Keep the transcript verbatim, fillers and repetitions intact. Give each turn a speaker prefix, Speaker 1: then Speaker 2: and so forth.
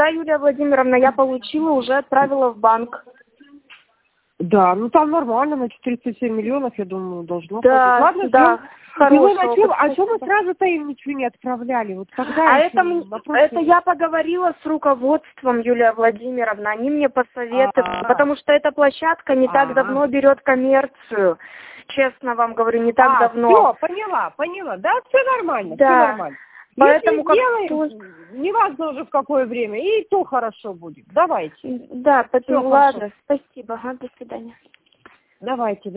Speaker 1: Да, Юлия Владимировна, я получила, уже отправила в банк.
Speaker 2: Да, ну там нормально, на четыреста семь миллионов, я думаю, должно
Speaker 1: Да,
Speaker 2: хватить. Ладно,
Speaker 1: да,
Speaker 2: хорошо.
Speaker 1: хорошего.
Speaker 2: А что, а что мы сразу-то им ничего не отправляли? Вот когда
Speaker 1: А
Speaker 2: еще
Speaker 1: это, м-
Speaker 2: вопрос...
Speaker 1: это я поговорила с руководством, Юлия Владимировна, они мне посоветовали,
Speaker 2: А,
Speaker 1: потому что эта площадка не так
Speaker 2: а,
Speaker 1: давно берет коммерцию. Честно вам говорю, не так
Speaker 2: а,
Speaker 1: давно.
Speaker 2: все, поняла, поняла. Да, все нормально, все
Speaker 1: Да.
Speaker 2: нормально.
Speaker 1: Поэтому
Speaker 2: Если
Speaker 1: как
Speaker 2: сделаем, неважно уже в какое время, и то хорошо будет. Давайте.
Speaker 1: Да,
Speaker 2: Все
Speaker 1: поэтому
Speaker 2: хорошо.
Speaker 1: ладно, спасибо, ага, до свидания.
Speaker 2: Давайте.